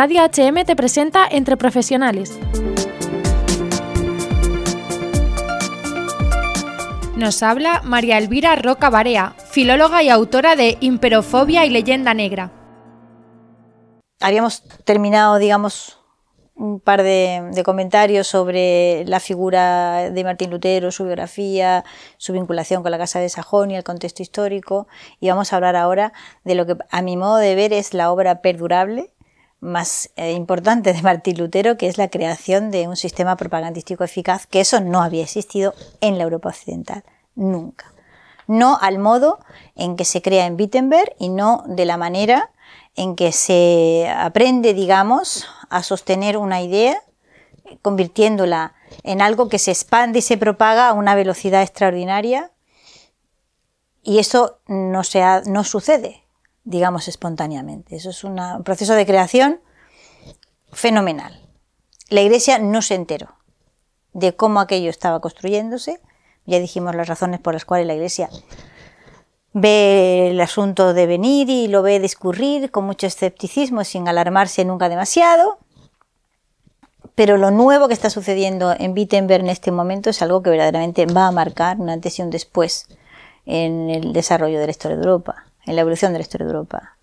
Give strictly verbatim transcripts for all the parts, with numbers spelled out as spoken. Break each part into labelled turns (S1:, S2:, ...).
S1: Radio H M te presenta Entre Profesionales. Nos habla María Elvira Roca Barea, filóloga y autora de Imperofobia y Leyenda Negra.
S2: Habíamos terminado, digamos, un par de, de comentarios sobre la figura de Martín Lutero, su biografía, su vinculación con la Casa de Sajonia, el contexto histórico, y vamos a hablar ahora de lo que a mi modo de ver es la obra perdurable más eh, importante de Martín Lutero, que es la creación de un sistema propagandístico eficaz, que eso no había existido en la Europa occidental, nunca. No al modo en que se crea en Wittenberg y no de la manera en que se aprende, digamos, a sostener una idea, convirtiéndola en algo que se expande y se propaga a una velocidad extraordinaria, y eso no, se ha, no sucede, digamos, espontáneamente. Eso es una, un proceso de creación fenomenal. La Iglesia no se enteró de cómo aquello estaba construyéndose. Ya dijimos las razones por las cuales la Iglesia ve el asunto de venir y lo ve discurrir con mucho escepticismo, sin alarmarse nunca demasiado. Pero lo nuevo que está sucediendo en Wittenberg en este momento es algo que verdaderamente va a marcar un antes y un después en el desarrollo de la historia de Europa, en la evolución de la historia de Europa.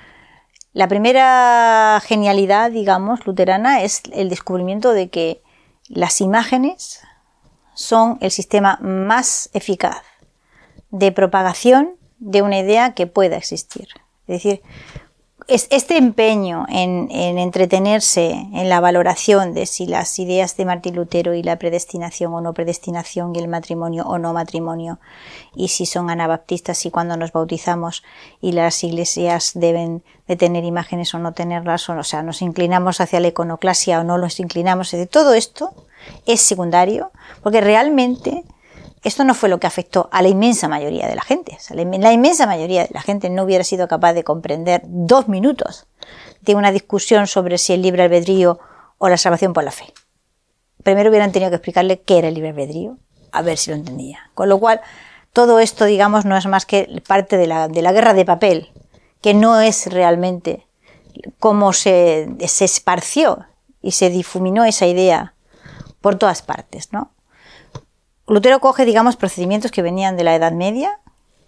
S2: La primera genialidad, digamos, luterana es el descubrimiento de que las imágenes son el sistema más eficaz de propagación de una idea que pueda existir. Es decir, es este empeño en, en entretenerse en la valoración de si las ideas de Martín Lutero y la predestinación o no predestinación y el matrimonio o no matrimonio y si son anabaptistas y cuando nos bautizamos y las iglesias deben de tener imágenes o no tenerlas, o, o sea, nos inclinamos hacia la iconoclasia o no nos inclinamos, es decir, todo esto es secundario porque realmente esto no fue lo que afectó a la inmensa mayoría de la gente. O sea, la, la inmensa mayoría de la gente no hubiera sido capaz de comprender dos minutos de una discusión sobre si el libre albedrío o la salvación por la fe. Primero hubieran tenido que explicarle qué era el libre albedrío, a ver si lo entendía. Con lo cual, todo esto, digamos, no es más que parte de la, de la guerra de papel, que no es realmente cómo se, se esparció y se difuminó esa idea por todas partes, ¿no? Lutero coge, digamos, procedimientos que venían de la Edad Media,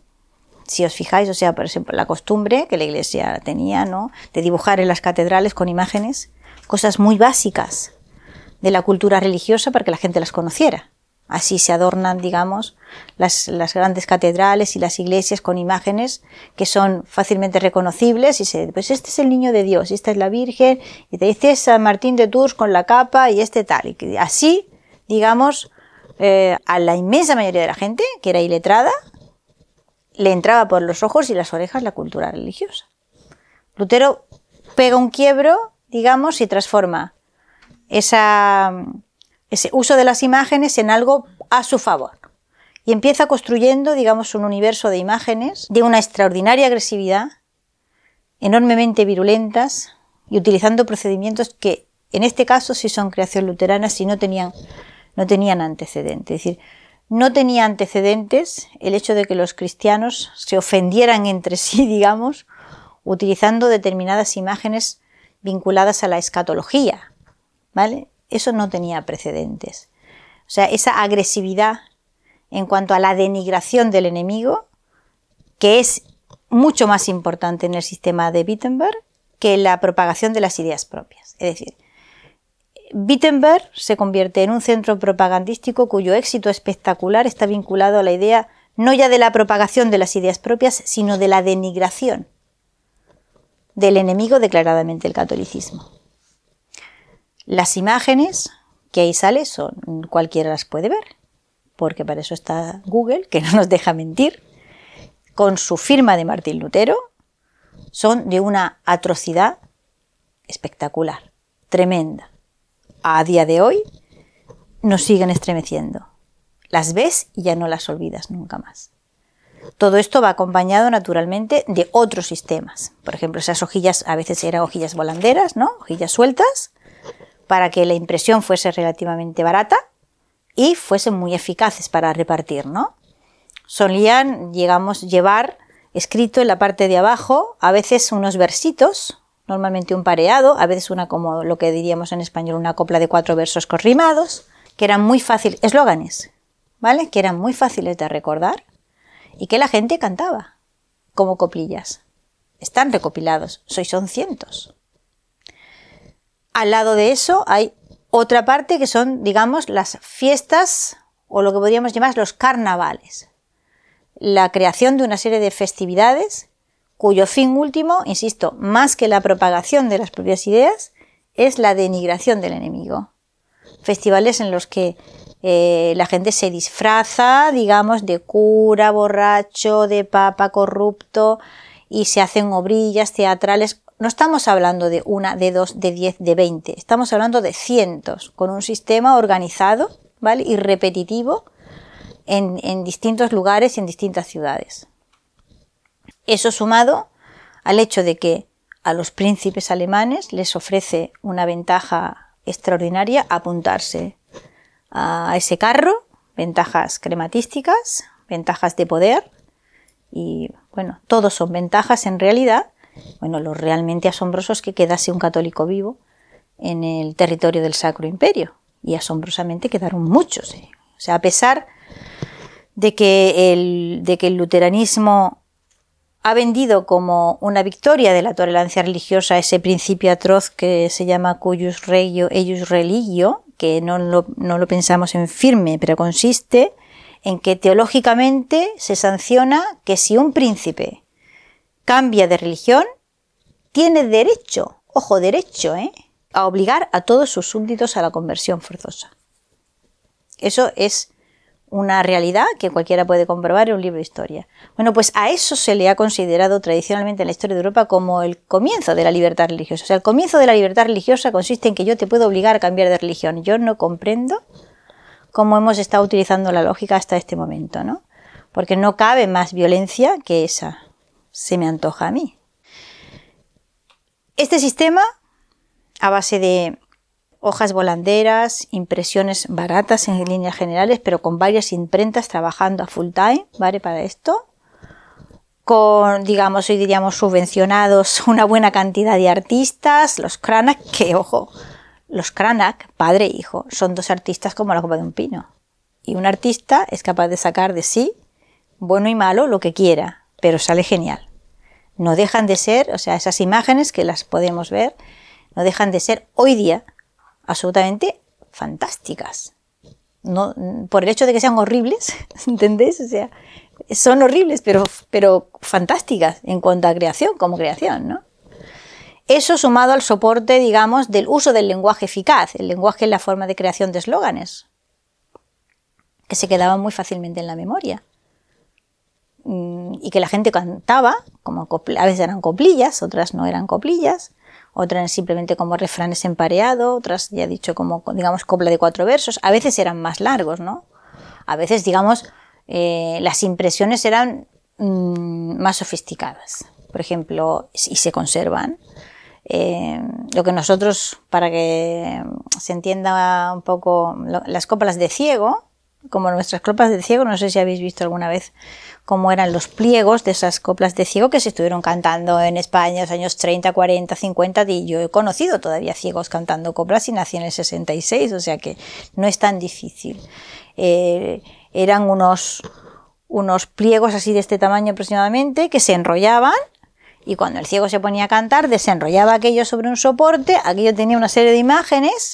S2: si os fijáis, o sea, por ejemplo, la costumbre que la Iglesia tenía, ¿no?, de dibujar en las catedrales con imágenes, cosas muy básicas de la cultura religiosa para que la gente las conociera. Así se adornan, digamos, las, las grandes catedrales y las iglesias con imágenes que son fácilmente reconocibles y se, pues este es el niño de Dios, y esta es la Virgen, y te dice San Martín de Tours con la capa y este tal, y así, digamos, Eh, a la inmensa mayoría de la gente, que era iletrada, le entraba por los ojos y las orejas la cultura religiosa. Lutero pega un quiebro, digamos, y transforma esa, ese uso de las imágenes en algo a su favor. Y empieza construyendo, digamos, un universo de imágenes de una extraordinaria agresividad, enormemente virulentas, y utilizando procedimientos que, en este caso, sí son creación luterana, si no tenían no tenían antecedentes. Es decir, no tenía antecedentes el hecho de que los cristianos se ofendieran entre sí, digamos, utilizando determinadas imágenes vinculadas a la escatología, ¿vale? Eso no tenía precedentes. O sea, esa agresividad en cuanto a la denigración del enemigo, que es mucho más importante en el sistema de Wittenberg que la propagación de las ideas propias. Es decir, Wittenberg se convierte en un centro propagandístico cuyo éxito espectacular está vinculado a la idea no ya de la propagación de las ideas propias, sino de la denigración del enemigo declaradamente el catolicismo. Las imágenes que ahí sale son, cualquiera las puede ver, porque para eso está Google, que no nos deja mentir, con su firma de Martín Lutero, son de una atrocidad espectacular, tremenda. A día de hoy nos siguen estremeciendo. Las ves y ya no las olvidas nunca más. Todo esto va acompañado naturalmente de otros sistemas. Por ejemplo, esas hojillas a veces eran hojillas volanderas, ¿no?, hojillas sueltas, para que la impresión fuese relativamente barata y fuesen muy eficaces para repartir, ¿no? Solían, digamos, llevar escrito en la parte de abajo a veces unos versitos normalmente un pareado, a veces una como lo que diríamos en español, una copla de cuatro versos corrimados, que eran muy fáciles, eslóganes, ¿vale? Que eran muy fáciles de recordar y que la gente cantaba como coplillas. Están recopilados, soy son cientos. Al lado de eso hay otra parte que son, digamos, las fiestas o lo que podríamos llamar los carnavales. La creación de una serie de festividades cuyo fin último, insisto, más que la propagación de las propias ideas, es la denigración del enemigo. Festivales en los que eh, la gente se disfraza, digamos, de cura, borracho, de papa corrupto y se hacen obrillas teatrales. No estamos hablando de una, de dos, de diez, de veinte, estamos hablando de cientos, con un sistema organizado, ¿vale? Y repetitivo en, en distintos lugares y en distintas ciudades. Eso sumado al hecho de que a los príncipes alemanes les ofrece una ventaja extraordinaria apuntarse a ese carro, ventajas crematísticas, ventajas de poder y, bueno, todos son ventajas en realidad. Bueno, lo realmente asombroso es que quedase un católico vivo en el territorio del Sacro Imperio y asombrosamente quedaron muchos. ¿eh? O sea, a pesar de que el, de que el luteranismo ha vendido como una victoria de la tolerancia religiosa ese principio atroz que se llama cuius regio eius religio, que no lo, no lo pensamos en firme, pero consiste en que teológicamente se sanciona que si un príncipe cambia de religión, tiene derecho, ojo, derecho, ¿eh? a obligar a todos sus súbditos a la conversión forzosa. Eso es una realidad que cualquiera puede comprobar en un libro de historia. Bueno, pues a eso se le ha considerado tradicionalmente en la historia de Europa como el comienzo de la libertad religiosa. O sea, el comienzo de la libertad religiosa consiste en que yo te puedo obligar a cambiar de religión. Yo no comprendo cómo hemos estado utilizando la lógica hasta este momento, ¿no? Porque no cabe más violencia que esa. Se me antoja a mí. Este sistema, a base de hojas volanderas, impresiones baratas en líneas generales, pero con varias imprentas trabajando a full time, ¿vale? Para esto, con, digamos, hoy diríamos subvencionados una buena cantidad de artistas, los Cranach, que, ojo, los Cranach, padre e hijo, son dos artistas como la copa de un pino. Y un artista es capaz de sacar de sí, bueno y malo, lo que quiera, pero sale genial. No dejan de ser, o sea, esas imágenes que las podemos ver, no dejan de ser hoy día absolutamente fantásticas. No, por el hecho de que sean horribles, ¿entendéis? O sea, son horribles, pero, pero fantásticas en cuanto a creación, como creación, ¿no? Eso sumado al soporte, digamos, del uso del lenguaje eficaz. El lenguaje es la forma de creación de eslóganes, que se quedaban muy fácilmente en la memoria. Y que la gente cantaba, como a veces eran coplillas, otras no eran coplillas, otras eran simplemente como refranes empareados, otras, ya he dicho, como, digamos, copla de cuatro versos. A veces eran más largos, ¿no? A veces, digamos, eh, las impresiones eran mmm, más sofisticadas. Por ejemplo, y se conservan. Eh, lo que nosotros, para que se entienda un poco, lo, las coplas de ciego, como nuestras coplas de ciego, no sé si habéis visto alguna vez cómo eran los pliegos de esas coplas de ciego que se estuvieron cantando en España en los años treinta, cuarenta, cincuenta, y yo he conocido todavía ciegos cantando coplas y nací en el sesenta y seis, o sea que no es tan difícil. Eh, eran unos, unos pliegos así de este tamaño aproximadamente que se enrollaban, y cuando el ciego se ponía a cantar desenrollaba aquello sobre un soporte, aquello tenía una serie de imágenes,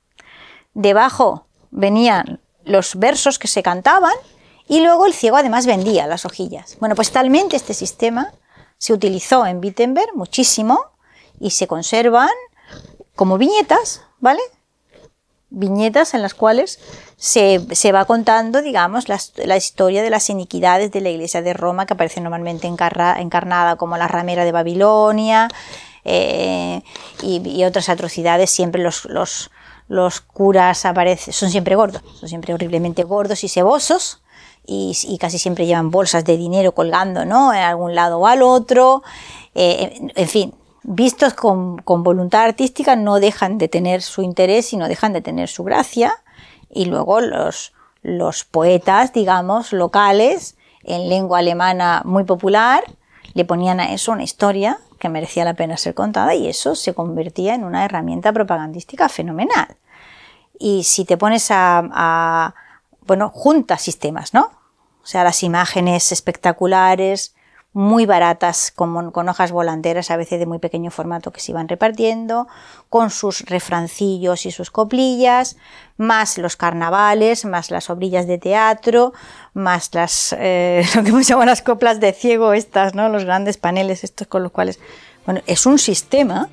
S2: debajo venían los versos que se cantaban, y luego el ciego además vendía las hojillas. Bueno, pues talmente este sistema se utilizó en Wittenberg muchísimo y se conservan como viñetas, ¿vale? Viñetas en las cuales se, se va contando, digamos, la, la historia de las iniquidades de la Iglesia de Roma, que aparece normalmente encarna, encarnada como la ramera de Babilonia, eh, y, y otras atrocidades. Siempre los, los, los curas aparecen, son siempre gordos, son siempre horriblemente gordos y sebosos, y, y casi siempre llevan bolsas de dinero colgando, ¿no?, en algún lado o al otro. Eh, en, en fin, vistos con, con voluntad artística, no dejan de tener su interés y no dejan de tener su gracia. Y luego los, los poetas, digamos, locales, en lengua alemana muy popular, le ponían a eso una historia que merecía la pena ser contada, y eso se convertía en una herramienta propagandística fenomenal. Y si te pones a, a bueno, junta sistemas, ¿no? O sea, las imágenes espectaculares, muy baratas, con, con hojas volanteras, a veces de muy pequeño formato, que se iban repartiendo, con sus refrancillos y sus coplillas, más los carnavales, más las obrillas de teatro, más las, eh, lo que hemos llamado las coplas de ciego estas, ¿no? Los grandes paneles estos con los cuales... Bueno, es un sistema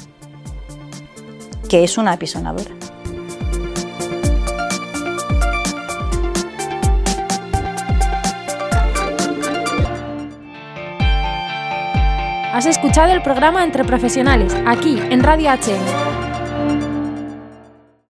S2: que es una apisonadora.
S1: Has escuchado el programa Entre Profesionales, aquí en Radio H M.